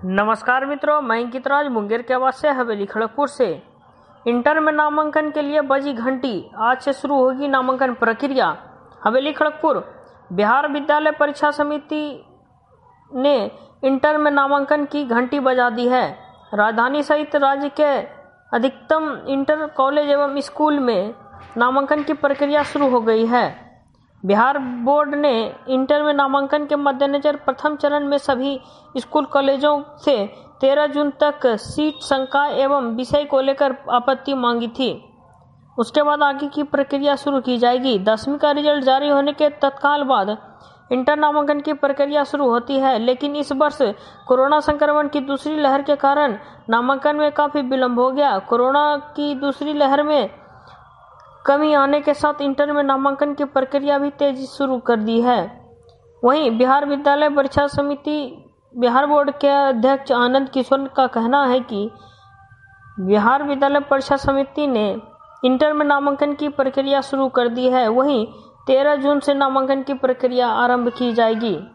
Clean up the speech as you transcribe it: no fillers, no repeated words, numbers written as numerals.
नमस्कार मित्रों, मैं अंकित राज मुंगेर के आवाज से हवेली खड़गपुर से। इंटर में नामांकन के लिए बजी घंटी। आज से शुरू होगी नामांकन प्रक्रिया। हवेली खड़गपुर बिहार विद्यालय परीक्षा समिति ने इंटर में नामांकन की घंटी बजा दी है। राजधानी सहित राज्य के अधिकतम इंटर कॉलेज एवं स्कूल में नामांकन की प्रक्रिया शुरू हो गई है। बिहार बोर्ड ने इंटर में नामांकन के मद्देनजर प्रथम चरण में सभी स्कूल कॉलेजों से 13 जून तक सीट संख्या एवं विषय को लेकर आपत्ति मांगी थी। उसके बाद आगे की प्रक्रिया शुरू की जाएगी। 10वीं का रिजल्ट जारी होने के तत्काल बाद इंटर नामांकन की प्रक्रिया शुरू होती है, लेकिन इस वर्ष कोरोना संक्रमण की दूसरी लहर के कारण नामांकन में काफी विलंब हो गया। कोरोना की दूसरी लहर में कमी आने के साथ इंटर में नामांकन की प्रक्रिया भी तेजी शुरू कर दी है। वहीं बिहार विद्यालय परीक्षा समिति बिहार बोर्ड के अध्यक्ष आनंद किशोर का कहना है कि बिहार विद्यालय परीक्षा समिति ने इंटर में नामांकन की प्रक्रिया शुरू कर दी है। वहीं 13 जून से नामांकन की प्रक्रिया आरंभ की जाएगी।